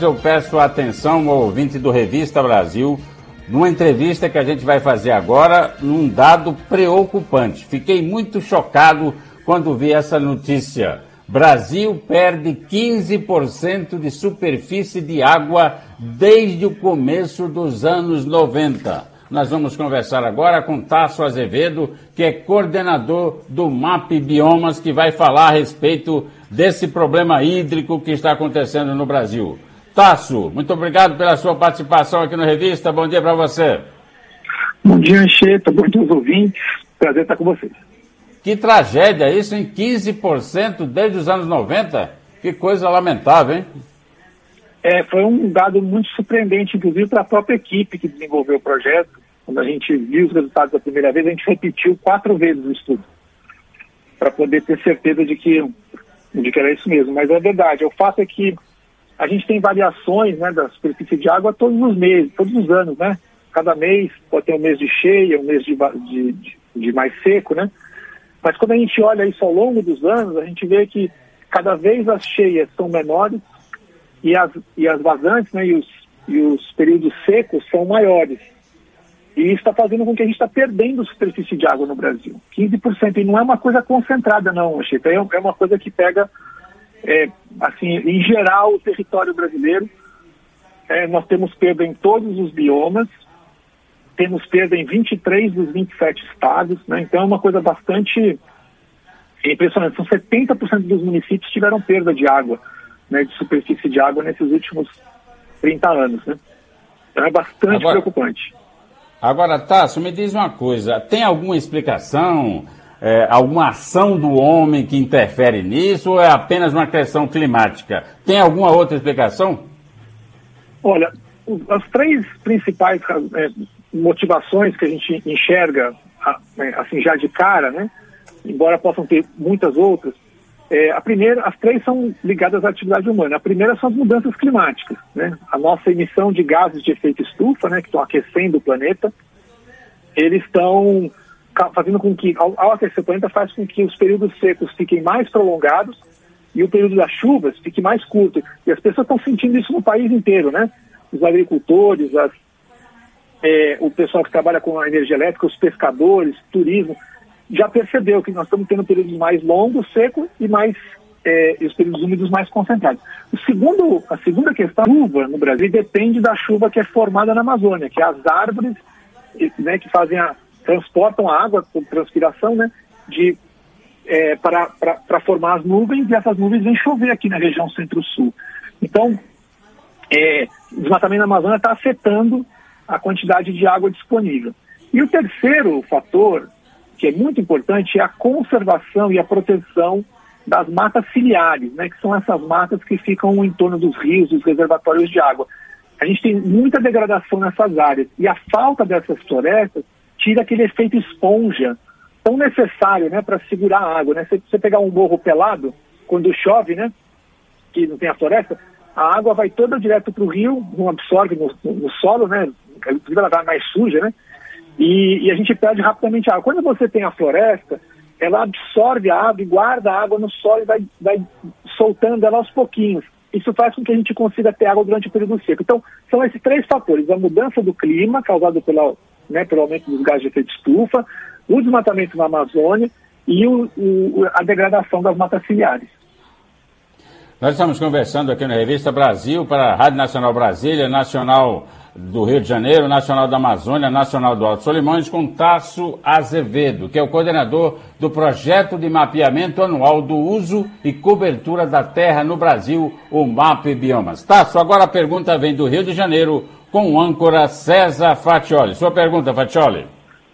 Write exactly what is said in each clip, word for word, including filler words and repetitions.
Eu peço a atenção ao ouvinte do Revista Brasil, numa entrevista que a gente vai fazer agora, num dado preocupante. Fiquei muito chocado quando vi essa notícia. Brasil perde quinze por cento de superfície de água desde o começo dos anos noventa. Nós vamos conversar agora com Tasso Azevedo, que é coordenador do MAP Biomas, que vai falar a respeito desse problema hídrico que está acontecendo no Brasil. Tasso, muito obrigado pela sua participação aqui no Revista. Bom dia para você. Bom dia, Anchieta. Bom dia aos ouvintes. Prazer estar com vocês. Que tragédia isso, em quinze por cento desde os anos noventa? Que coisa lamentável, hein? É, foi um dado muito surpreendente, inclusive para a própria equipe que desenvolveu o projeto. Quando a gente viu os resultados da primeira vez, a gente repetiu quatro vezes o estudo, para poder ter certeza de que, de que era isso mesmo. Mas é verdade, o fato é que a gente tem variações, né, da superfície de água todos os meses, todos os anos, né? Cada mês pode ter um mês de cheia, um mês de, de, de, de mais seco, né? Mas quando a gente olha isso ao longo dos anos, a gente vê que cada vez as cheias são menores e as, e as vazantes, né, e os, e os períodos secos são maiores. E isso está fazendo com que a gente está perdendo superfície de água no Brasil. quinze por cento, e não é uma coisa concentrada não, Chico, é uma coisa que pega... É, assim, em geral, o território brasileiro, é, nós temos perda em todos os biomas, temos perda em vinte e três dos vinte e sete estados, né? Então é uma coisa bastante impressionante. São setenta por cento dos municípios que tiveram perda de água, né, de superfície de água nesses últimos trinta anos, né? Então é bastante agora, preocupante. Agora, Tasso, me diz uma coisa, tem alguma explicação... É, alguma ação do homem que interfere nisso ou é apenas uma questão climática? Tem alguma outra explicação? Olha, as três principais é, motivações que a gente enxerga assim já de cara, né, embora possam ter muitas outras, é, a primeira, as três são ligadas à atividade humana. A primeira são as mudanças climáticas, né? A nossa emissão de gases de efeito estufa, né, que estão aquecendo o planeta, eles estão fazendo com que, ao, ao aquecer o planeta, faz com que os períodos secos fiquem mais prolongados e o período das chuvas fique mais curto. E as pessoas estão sentindo isso no país inteiro, né? Os agricultores, as, é, o pessoal que trabalha com a energia elétrica, os pescadores, turismo, já percebeu que nós estamos tendo períodos mais longos, secos, e mais é, e os períodos úmidos mais concentrados. O segundo, a segunda questão, a chuva no Brasil depende da chuva que é formada na Amazônia, que é as árvores, né, que fazem a transportam a água por transpiração, né, de, é, para, para, para formar as nuvens, e essas nuvens vêm chover aqui na região centro-sul. Então, é, o desmatamento na Amazônia está afetando a quantidade de água disponível. E o terceiro fator, que é muito importante, é a conservação e a proteção das matas ciliares, né, que são essas matas que ficam em torno dos rios, dos reservatórios de água. A gente tem muita degradação nessas áreas, e a falta dessas florestas tira aquele efeito esponja tão necessário, né, para segurar a água, né? Se você pegar um morro pelado, quando chove, né, que não tem a floresta, a água vai toda direto para o rio, não absorve no, no, no solo, né, inclusive ela vai mais suja, né, e, e a gente perde rapidamente a água. Quando você tem a floresta, ela absorve a água e guarda a água no solo e vai, vai soltando ela aos pouquinhos. Isso faz com que a gente consiga ter água durante o período seco. Então, são esses três fatores: a mudança do clima, causado pela Né, pelo aumento dos gases de efeito estufa, o desmatamento na Amazônia e o, o, a degradação das matas ciliares. Nós estamos conversando aqui na Revista Brasil para a Rádio Nacional Brasília, Nacional do Rio de Janeiro, Nacional da Amazônia, Nacional do Alto Solimões, com Tasso Azevedo, que é o coordenador do projeto de mapeamento anual do uso e cobertura da terra no Brasil, o MAP Biomas. Tasso, agora a pergunta vem do Rio de Janeiro, com o âncora César Faccioli. Sua pergunta, Faccioli.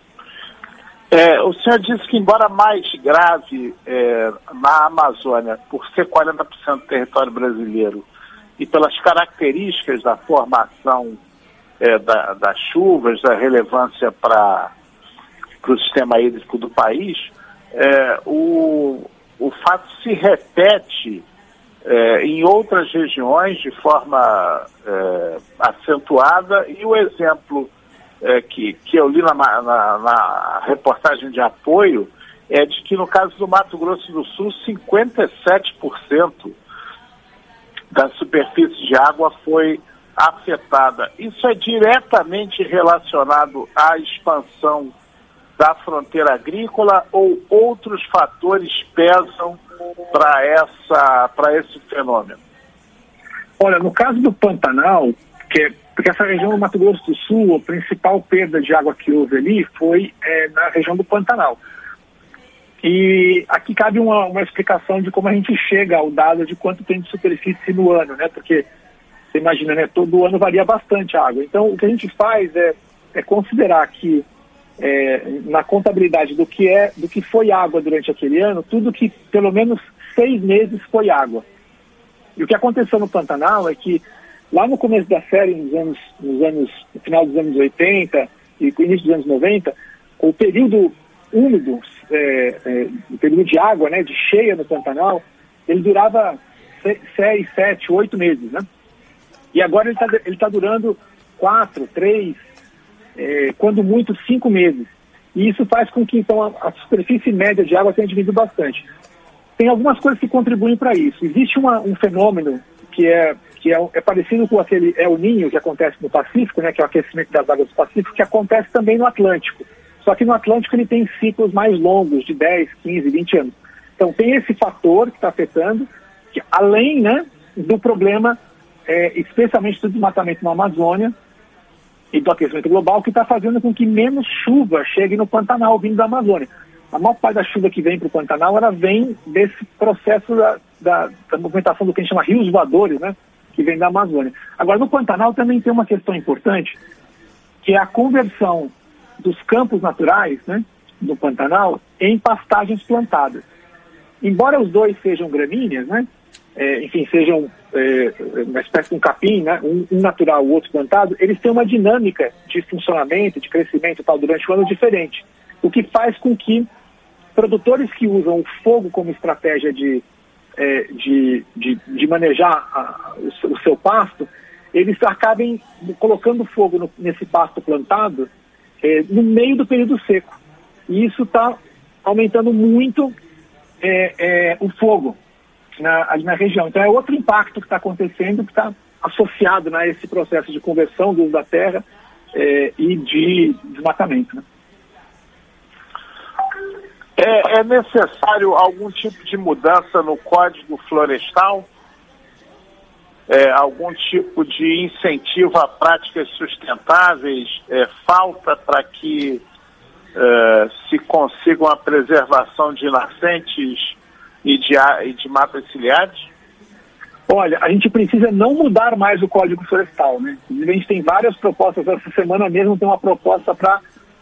É, o senhor disse que, embora mais grave é, na Amazônia, por ser quarenta por cento do território brasileiro e pelas características da formação é, da, das chuvas, da relevância para o sistema hídrico do país, é, o, o fato se repete É, em outras regiões de forma é, acentuada, e o exemplo é, que, que eu li na, na, na reportagem de apoio é de que no caso do Mato Grosso do Sul, cinquenta e sete por cento da superfície de água foi afetada. Isso é diretamente relacionado à expansão da fronteira agrícola ou outros fatores pesam para essa, para esse fenômeno? Olha, no caso do Pantanal, que é, porque essa região do Mato Grosso do Sul, a principal perda de água que houve ali foi é, na região do Pantanal. E aqui cabe uma, uma explicação de como a gente chega ao dado de quanto tem de superfície no ano, né? Porque você imagina, né? Todo ano varia bastante a água. Então, o que a gente faz é, é considerar que é, na contabilidade do que é, do que foi água durante aquele ano, tudo que pelo menos seis meses foi água. E o que aconteceu no Pantanal é que lá no começo da série, nos anos, nos anos, no final dos anos oitenta e no início dos anos noventa, o período úmido, é, é, o período de água, né, de cheia no Pantanal, ele durava seis, sete, oito meses, né? E agora ele está ele tá durando quatro, três, é, quando muito, cinco meses. E isso faz com que, então, a, a superfície média de água tenha diminuído bastante. Tem algumas coisas que contribuem para isso. Existe uma, um fenômeno que, é, que é, é parecido com aquele El Niño que acontece no Pacífico, né, que é o aquecimento das águas do Pacífico, que acontece também no Atlântico. Só que no Atlântico ele tem ciclos mais longos, de dez, quinze, vinte anos. Então tem esse fator que está afetando, que, além, né, do problema, é, especialmente do desmatamento na Amazônia e do aquecimento global, que está fazendo com que menos chuva chegue no Pantanal vindo da Amazônia. A maior parte da chuva que vem para o Pantanal, ela vem desse processo da, da, da movimentação do que a gente chama rios voadores, né, que vem da Amazônia. Agora, no Pantanal também tem uma questão importante, que é a conversão dos campos naturais, né, do Pantanal, em pastagens plantadas. Embora os dois sejam gramíneas, né, é, enfim, sejam é, uma espécie de um capim, né, um, um natural, o outro plantado, eles têm uma dinâmica de funcionamento, de crescimento e tal, durante o ano diferente. O que faz com que produtores que usam o fogo como estratégia de, é, de, de, de manejar a, o, o seu pasto, eles acabem colocando fogo no, nesse pasto plantado é, no meio do período seco. E isso está aumentando muito é, é, o fogo na, ali na região. Então é outro impacto que está acontecendo, que está associado, né, a esse processo de conversão do uso da terra é, e de desmatamento, né? É, é necessário algum tipo de mudança no Código Florestal? É, algum tipo de incentivo a práticas sustentáveis? É, falta para que é, se consiga a preservação de nascentes e de, e de matas ciliares? Olha, a gente precisa não mudar mais o Código Florestal, né? A gente tem várias propostas. Essa semana mesmo tem uma proposta para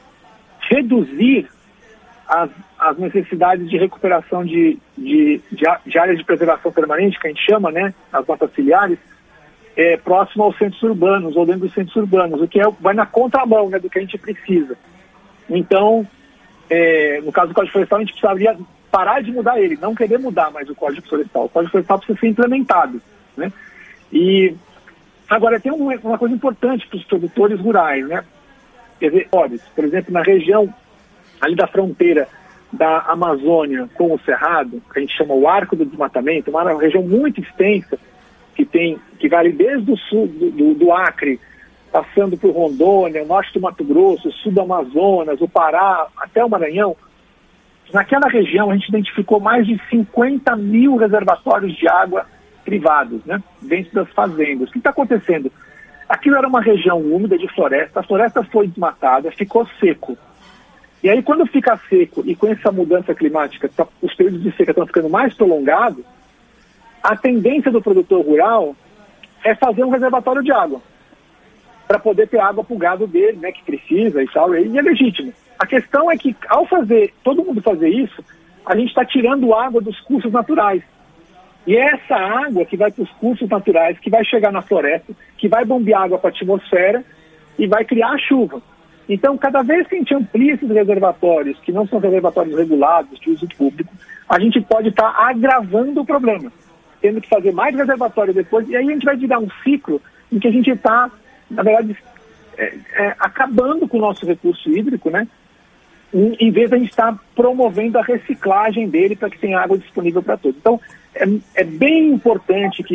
reduzir As, as necessidades de recuperação de, de, de, de áreas de preservação permanente, que a gente chama, né, as matas ciliares, é, próximo aos centros urbanos ou dentro dos centros urbanos, o que é, vai na contramão, né, do que a gente precisa. Então, é, no caso do Código Florestal, a gente precisaria parar de mudar ele, não querer mudar mais o Código Florestal. O Código Florestal precisa ser implementado, né? E agora tem uma, uma coisa importante para os produtores rurais, né? Quer dizer, olha, por exemplo, na região ali da fronteira da Amazônia com o Cerrado, que a gente chama o Arco do Desmatamento, uma região muito extensa, que tem, que vai ali desde o sul do, do, do Acre, passando por Rondônia, o norte do Mato Grosso, o sul do Amazonas, o Pará, até o Maranhão. Naquela região a gente identificou mais de cinquenta mil reservatórios de água privados, né, dentro das fazendas. O que está acontecendo? Aquilo era uma região úmida de floresta, a floresta foi desmatada, ficou seco. E aí, quando fica seco e com essa mudança climática, os períodos de seca estão ficando mais prolongados, a tendência do produtor rural é fazer um reservatório de água para poder ter água para o gado dele, né, que precisa e tal, e é legítimo. A questão é que, ao fazer, todo mundo fazer isso, a gente está tirando água dos cursos naturais. E é essa água que vai para os cursos naturais, que vai chegar na floresta, que vai bombear água para a atmosfera e vai criar a chuva. Então, cada vez que a gente amplia esses reservatórios, que não são reservatórios regulados, de uso público, a gente pode estar tá agravando o problema, tendo que fazer mais reservatório depois, e aí a gente vai virar um ciclo em que a gente está, na verdade, é, é, acabando com o nosso recurso hídrico, né? Em, em vez de a gente estar tá promovendo a reciclagem dele para que tenha água disponível para todos. Então, é, é bem importante que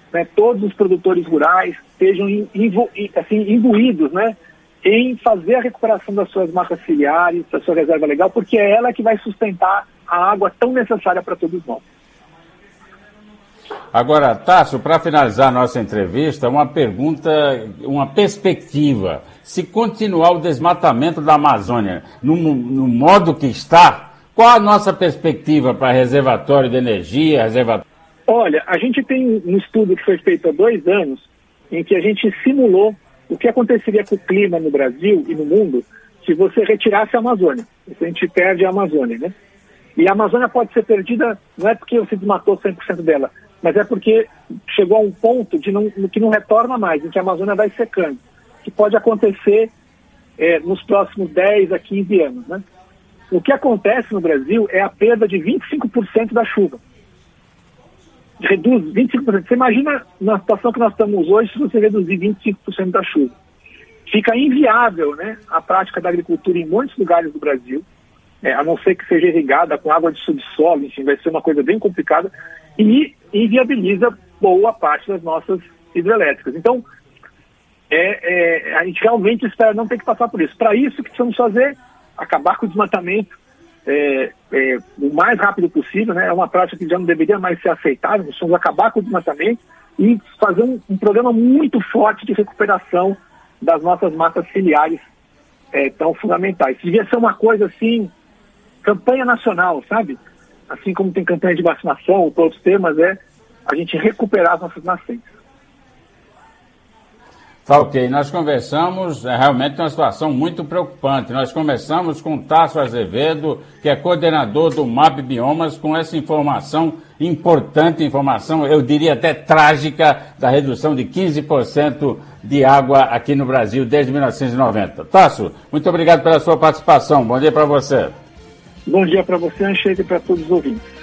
né, todos os produtores rurais estejam imbu, assim, imbuídos, né, em fazer a recuperação das suas matas ciliares, da sua reserva legal, porque é ela que vai sustentar a água tão necessária para todos nós. Agora, Tássio, para finalizar a nossa entrevista, uma pergunta, uma perspectiva. Se continuar o desmatamento da Amazônia no, no modo que está, qual a nossa perspectiva para reservatório de energia? Reservatório... Olha, a gente tem um estudo que foi feito há dois anos, em que a gente simulou o que aconteceria com o clima no Brasil e no mundo se você retirasse a Amazônia. Se a gente perde a Amazônia, né? E a Amazônia pode ser perdida, não é porque você desmatou cem por cento dela, mas é porque chegou a um ponto de não, que não retorna mais, em que a Amazônia vai secando, que pode acontecer é, nos próximos dez a quinze anos, né? O que acontece no Brasil é a perda de vinte e cinco por cento da chuva. Reduz vinte e cinco por cento. Você imagina na situação que nós estamos hoje se você reduzir vinte e cinco por cento da chuva. Fica inviável, né, a prática da agricultura em muitos lugares do Brasil, é, a não ser que seja irrigada com água de subsolo, enfim, vai ser uma coisa bem complicada, e inviabiliza boa parte das nossas hidrelétricas. Então, é, é, a gente realmente espera não ter que passar por isso. Para isso, o que precisamos fazer? Acabar com o desmatamento é, é, o mais rápido possível, né? É uma prática que já não deveria mais ser aceitável. Nós precisamos acabar com o desmatamento e fazer um, um programa muito forte de recuperação das nossas matas ciliares é, tão fundamentais. Devia ser uma coisa assim, campanha nacional, sabe? Assim como tem campanha de vacinação ou outros temas, é a gente recuperar as nossas nascentes. Tá ok, nós conversamos, é realmente uma situação muito preocupante. Nós conversamos com o Tássio Azevedo, que é coordenador do M A P Biomas, com essa informação importante, informação, eu diria até trágica, da redução de quinze por cento de água aqui no Brasil desde mil novecentos e noventa. Tássio, muito obrigado pela sua participação. Bom dia para você. Bom dia para você, Anchieta, e para todos os ouvintes.